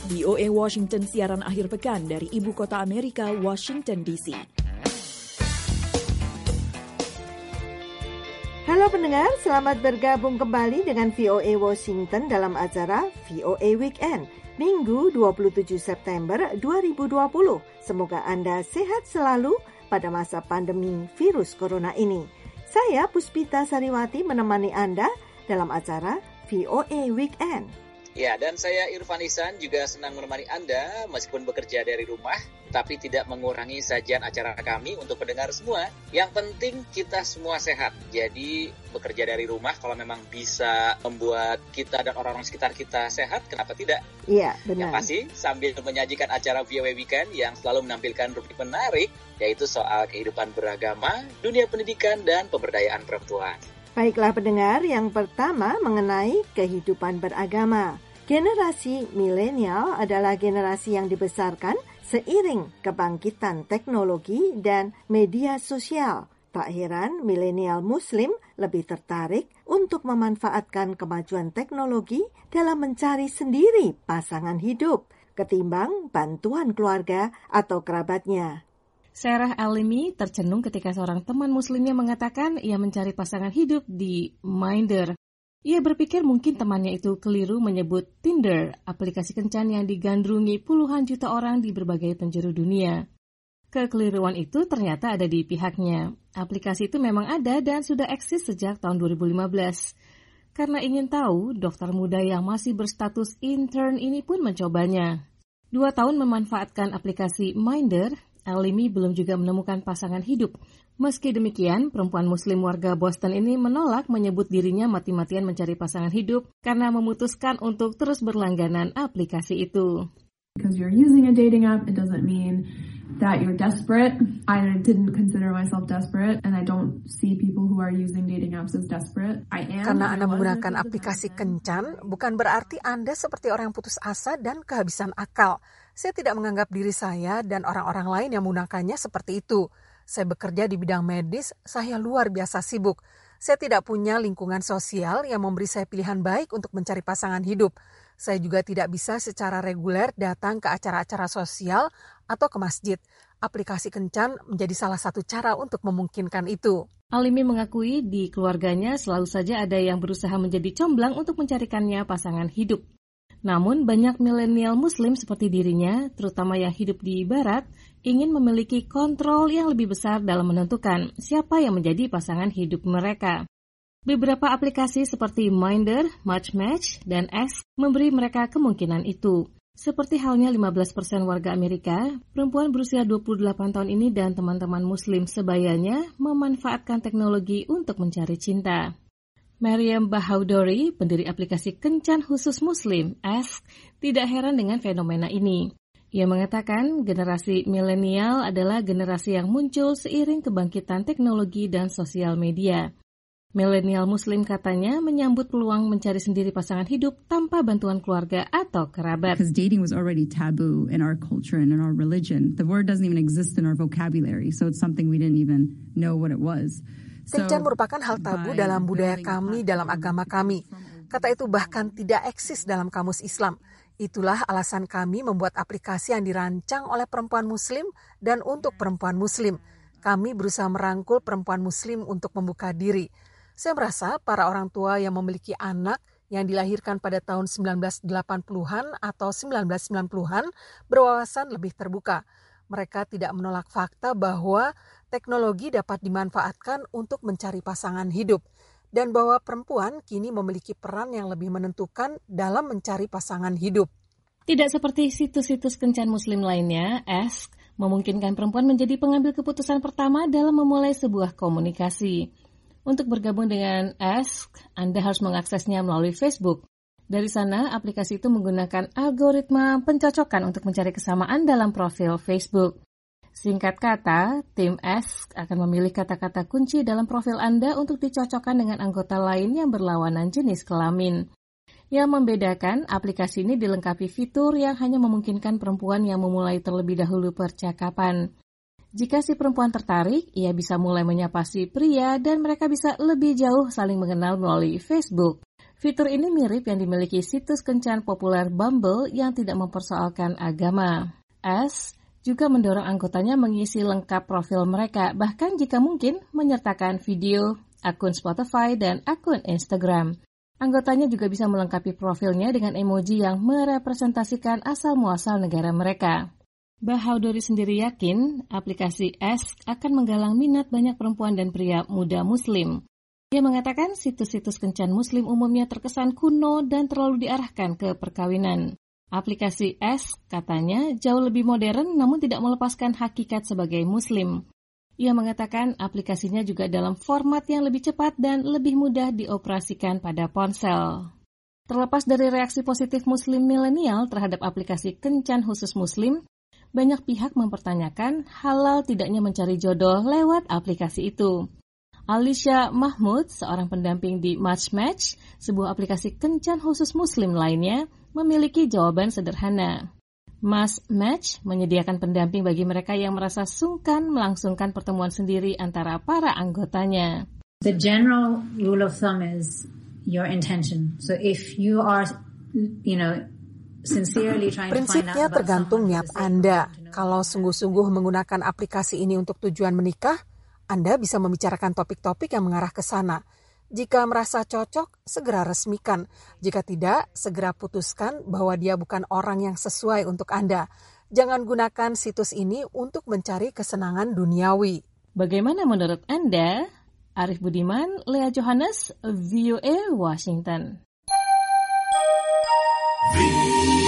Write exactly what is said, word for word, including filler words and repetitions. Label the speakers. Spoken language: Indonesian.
Speaker 1: V O A Washington siaran akhir pekan dari Ibu Kota Amerika, Washington D C.
Speaker 2: Halo pendengar, selamat bergabung kembali dengan V O A Washington dalam acara V O A Weekend, Minggu dua puluh tujuh September dua ribu dua puluh. Semoga Anda sehat selalu pada masa pandemi virus corona ini. Saya Puspita Sariwati menemani Anda dalam acara V O A Weekend.
Speaker 3: Ya, dan saya Irfan Ihsan juga senang menemani Anda meskipun bekerja dari rumah, tapi tidak mengurangi sajian acara kami untuk pendengar semua. Yang penting kita semua sehat. Jadi bekerja dari rumah kalau memang bisa membuat kita dan orang-orang sekitar kita sehat, kenapa tidak?
Speaker 2: Iya, benar.
Speaker 3: Yang pasti sambil menyajikan acara V O A Weekend yang selalu menampilkan rubrik menarik, yaitu soal kehidupan beragama, dunia pendidikan, dan pemberdayaan perempuan.
Speaker 2: Baiklah pendengar, yang pertama mengenai kehidupan beragama. Generasi milenial adalah generasi yang dibesarkan seiring kebangkitan teknologi dan media sosial. Tak heran milenial Muslim lebih tertarik untuk memanfaatkan kemajuan teknologi dalam mencari sendiri pasangan hidup ketimbang bantuan keluarga atau kerabatnya.
Speaker 4: Sarah Alimi tercenung ketika seorang teman muslimnya mengatakan ia mencari pasangan hidup di Minder. Ia berpikir mungkin temannya itu keliru menyebut Tinder, aplikasi kencan yang digandrungi puluhan juta orang di berbagai penjuru dunia. Kekeliruan itu ternyata ada di pihaknya. Aplikasi itu memang ada dan sudah eksis sejak tahun dua ribu lima belas. Karena ingin tahu, dokter muda yang masih berstatus intern ini pun mencobanya. Dua tahun memanfaatkan aplikasi Minder, Alimi belum juga menemukan pasangan hidup. Meski demikian, perempuan muslim warga Boston ini menolak menyebut dirinya mati-matian mencari pasangan hidup karena memutuskan untuk terus berlangganan aplikasi itu.
Speaker 5: Because you're using a dating app, it doesn't mean that you're desperate. I didn't consider myself desperate, and I don't see people who are using dating apps as desperate. I am.
Speaker 6: Karena Anda menggunakan aplikasi kencan, bukan berarti Anda seperti orang putus asa dan kehabisan akal. Saya tidak menganggap diri saya dan orang-orang lain yang menggunakannya seperti itu. Saya bekerja di bidang medis, saya luar biasa sibuk. Saya tidak punya lingkungan sosial yang memberi saya pilihan baik untuk mencari pasangan hidup. Saya juga tidak bisa secara reguler datang ke acara-acara sosial atau ke masjid. Aplikasi kencan menjadi salah satu cara untuk memungkinkan itu.
Speaker 4: Alimi mengakui di keluarganya selalu saja ada yang berusaha menjadi comblang untuk mencarikannya pasangan hidup. Namun banyak milenial muslim seperti dirinya, terutama yang hidup di barat, ingin memiliki kontrol yang lebih besar dalam menentukan siapa yang menjadi pasangan hidup mereka. Beberapa aplikasi seperti Minder, Match-Match, dan X memberi mereka kemungkinan itu. Seperti halnya lima belas persen warga Amerika, perempuan berusia dua puluh delapan tahun ini dan teman-teman muslim sebayanya memanfaatkan teknologi untuk mencari cinta. Maryam Bahaudori, pendiri aplikasi kencan khusus muslim, Ask, tidak heran dengan fenomena ini. Ia mengatakan generasi milenial adalah generasi yang muncul seiring kebangkitan teknologi dan sosial media. Milenial muslim katanya menyambut peluang mencari sendiri pasangan hidup tanpa bantuan keluarga atau kerabat.
Speaker 7: Because dating was already taboo in our culture and in our religion. The word doesn't even exist in our vocabulary, so it's something we didn't even know what it was.
Speaker 6: Kencan merupakan hal tabu dalam budaya kami, dalam agama kami. Kata itu bahkan tidak eksis dalam kamus Islam. Itulah alasan kami membuat aplikasi yang dirancang oleh perempuan muslim dan untuk perempuan muslim. Kami berusaha merangkul perempuan muslim untuk membuka diri. Saya merasa para orang tua yang memiliki anak yang dilahirkan pada tahun sembilan belas delapan puluhan atau sembilan belas sembilan puluhan berwawasan lebih terbuka. Mereka tidak menolak fakta bahwa teknologi dapat dimanfaatkan untuk mencari pasangan hidup dan bahwa perempuan kini memiliki peran yang lebih menentukan dalam mencari pasangan hidup.
Speaker 4: Tidak seperti situs-situs kencan muslim lainnya, Ask memungkinkan perempuan menjadi pengambil keputusan pertama dalam memulai sebuah komunikasi. Untuk bergabung dengan Ask, Anda harus mengaksesnya melalui Facebook. Dari sana, aplikasi itu menggunakan algoritma pencocokan untuk mencari kesamaan dalam profil Facebook. Singkat kata, tim Ask akan memilih kata-kata kunci dalam profil Anda untuk dicocokkan dengan anggota lain yang berlawanan jenis kelamin. Yang membedakan, aplikasi ini dilengkapi fitur yang hanya memungkinkan perempuan yang memulai terlebih dahulu percakapan. Jika si perempuan tertarik, ia bisa mulai menyapa si pria dan mereka bisa lebih jauh saling mengenal melalui Facebook. Fitur ini mirip yang dimiliki situs kencan populer Bumble yang tidak mempersoalkan agama. S juga mendorong anggotanya mengisi lengkap profil mereka, bahkan jika mungkin menyertakan video, akun Spotify, dan akun Instagram. Anggotanya juga bisa melengkapi profilnya dengan emoji yang merepresentasikan asal-muasal negara mereka. Bahaudori sendiri yakin aplikasi S akan menggalang minat banyak perempuan dan pria muda Muslim. Dia mengatakan situs-situs kencan Muslim umumnya terkesan kuno dan terlalu diarahkan ke perkawinan. Aplikasi S, katanya, jauh lebih modern namun tidak melepaskan hakikat sebagai Muslim. Ia mengatakan aplikasinya juga dalam format yang lebih cepat dan lebih mudah dioperasikan pada ponsel. Terlepas dari reaksi positif Muslim milenial terhadap aplikasi kencan khusus Muslim, banyak pihak mempertanyakan halal tidaknya mencari jodoh lewat aplikasi itu. Alicia Mahmud, seorang pendamping di Match Match, sebuah aplikasi kencan khusus Muslim lainnya, memiliki jawaban sederhana. Match Match menyediakan pendamping bagi mereka yang merasa sungkan melangsungkan pertemuan sendiri antara para anggotanya.
Speaker 8: The general rule of thumb is your intention. So if you are, you know, sincerely trying to find out
Speaker 6: Prinsipnya
Speaker 8: about
Speaker 6: tergantung
Speaker 8: someone,
Speaker 6: niat Anda. Kalau sungguh-sungguh menggunakan aplikasi ini untuk tujuan menikah, Anda bisa membicarakan topik-topik yang mengarah ke sana. Jika merasa cocok, segera resmikan. Jika tidak, segera putuskan bahwa dia bukan orang yang sesuai untuk Anda. Jangan gunakan situs ini untuk mencari kesenangan duniawi.
Speaker 4: Bagaimana menurut Anda? Arif Budiman, Lea Johannes, V O A Washington.